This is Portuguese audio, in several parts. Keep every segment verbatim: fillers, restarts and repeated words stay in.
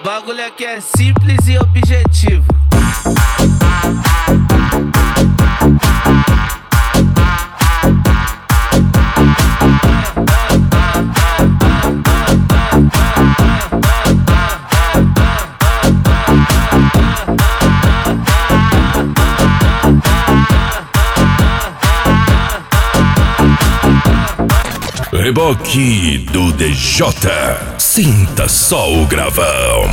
Bagulho aqui é simples e objetivo. Reboque do D J, sinta só o gravão.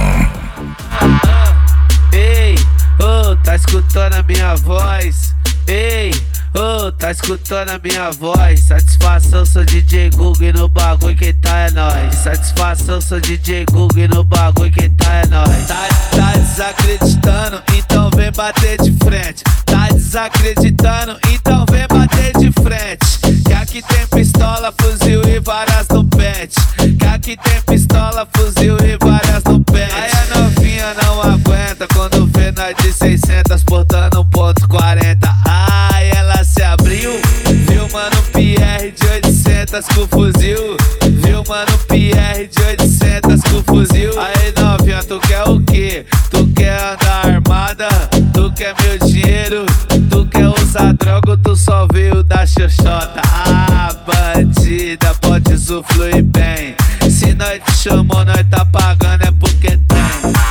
Ei, ô, oh, tá escutando a minha voz? Ei, ô, oh, tá escutando a minha voz? Satisfação, sou D J Google e no bagulho quem tá é nóis. Satisfação, sou D J Google e no bagulho quem tá é nóis. Tá, tá desacreditando, então vem bater de frente. Tá desacreditando, então vem bater de frente. Que aqui tem pistola, fuzil e várias no pet. Que aqui tem pistola, fuzil e várias no pet. Aí a novinha não aguenta quando vê nós de seiscentos portando um ponto quarenta. Ai, ela se abriu, viu mano P R de oitocentos com fuzil. Viu mano P R de oitocentos com fuzil. Aí novinha, tu quer o quê? Tu quer andar armada? Tu quer meu dinheiro? Tu quer usar droga ou tu só veio da xoxota? Ah, bandida, pode usufruir bem. Se nós te chamou, nós tá pagando é porque tem.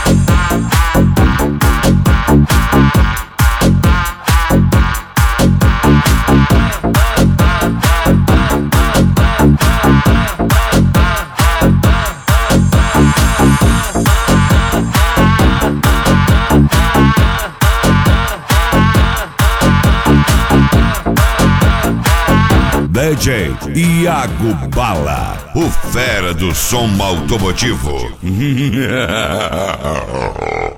D J Iago Bala, o fera do som automotivo.